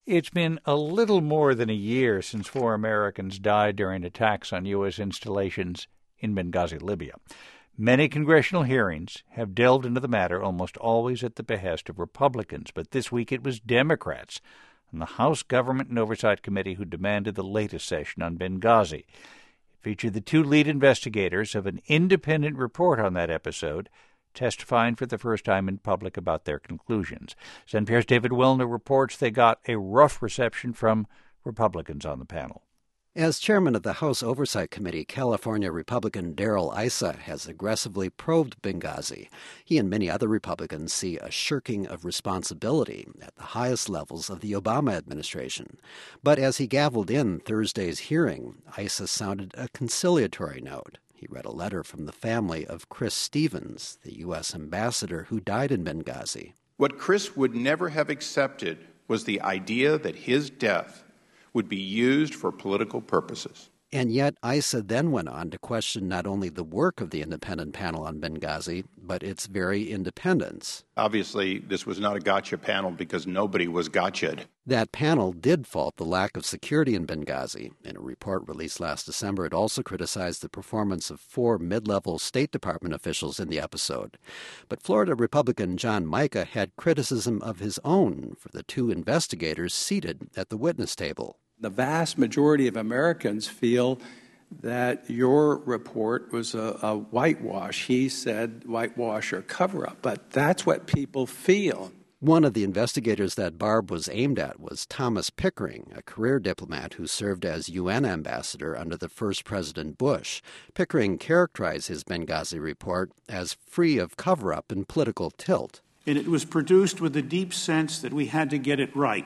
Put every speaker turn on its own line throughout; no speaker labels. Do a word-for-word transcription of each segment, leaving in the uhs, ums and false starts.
It's been a little more than a year since four Americans died during attacks on U S installations in Benghazi, Libya. Many congressional hearings have delved into the matter, almost always at the behest of Republicans, but this week it was Democrats on the House Government and Oversight Committee who demanded the latest session on Benghazi. It featured the two lead investigators of an independent report on that episode, testifying for the first time in public about their conclusions. N P R's David Wilner reports they got a rough reception from Republicans on the panel.
As chairman of the House Oversight Committee, California Republican Darrell Issa has aggressively probed Benghazi. He and many other Republicans see a shirking of responsibility at the highest levels of the Obama administration. But as he gavelled in Thursday's hearing, Issa sounded a conciliatory note. He read a letter from the family of Chris Stevens, the U S ambassador who died in Benghazi.
What Chris would never have accepted was the idea that his death would be used for political purposes.
And yet, Issa then went on to question not only the work of the independent panel on Benghazi, but its very independence.
Obviously, this was not a gotcha panel because nobody was gotcha'd.
That panel did fault the lack of security in Benghazi. In a report released last December, it also criticized the performance of four mid-level State Department officials in the episode. But Florida Republican John Mica had criticism of his own for the two investigators seated at the witness table.
The vast majority of Americans feel that your report was a, a whitewash. He said whitewash or cover-up, but that's what people feel.
One of the investigators that Barb was aimed at was Thomas Pickering, a career diplomat who served as U N ambassador under the first President Bush. Pickering characterized his Benghazi report as free of cover-up and political tilt.
And it was produced with a deep sense that we had to get it right.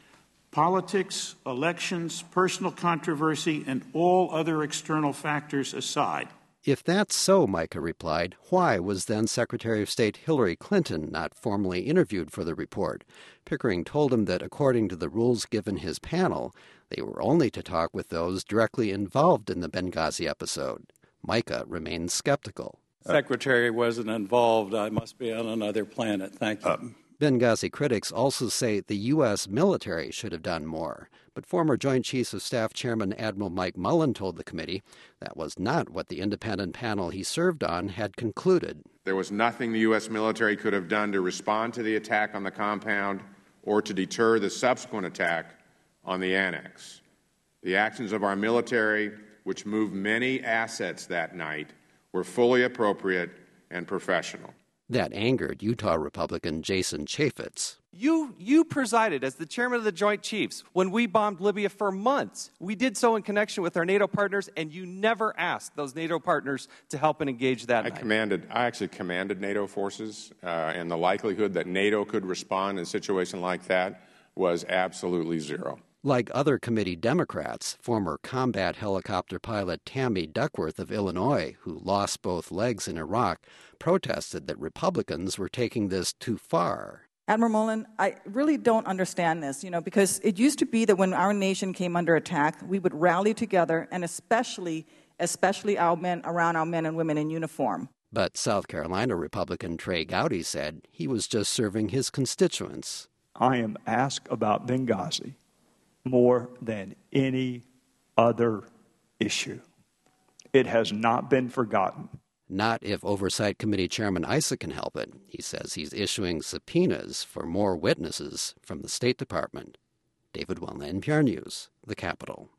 Politics, elections, personal controversy, and all other external factors aside.
If that's so, Mica replied, why was then Secretary of State Hillary Clinton not formally interviewed for the report? Pickering told him that according to the rules given his panel, they were only to talk with those directly involved in the Benghazi episode. Mica remained skeptical.
Secretary wasn't involved. I must be on another planet. Thank you.
Um,
Benghazi critics also say the U S military should have done more. But former Joint Chiefs of Staff Chairman Admiral Mike Mullen told the committee that was not what the independent panel he served on had concluded.
There was nothing the U S military could have done to respond to the attack on the compound or to deter the subsequent attack on the annex. The actions of our military, which moved many assets that night, were fully appropriate and professional.
That angered Utah Republican Jason Chaffetz.
You you presided as the chairman of the Joint Chiefs when we bombed Libya for months. We did so in connection with our NATO partners, and you never asked those NATO partners to help and engage that
I
night.
commanded, I actually commanded NATO forces, uh, and the likelihood that NATO could respond in a situation like that was absolutely zero.
Like other committee Democrats, former combat helicopter pilot Tammy Duckworth of Illinois, who lost both legs in Iraq, protested that Republicans were taking this too far.
Admiral Mullen, I really don't understand this, you know, because it used to be that when our nation came under attack, we would rally together, and especially, especially our men around our men and women in uniform.
But South Carolina Republican Trey Gowdy said he was just serving his constituents.
I am asked about Benghazi more than any other issue. It has not been forgotten.
Not if Oversight Committee Chairman Issa can help it. He says he's issuing subpoenas for more witnesses from the State Department. David Wilner, N P R News, the Capitol.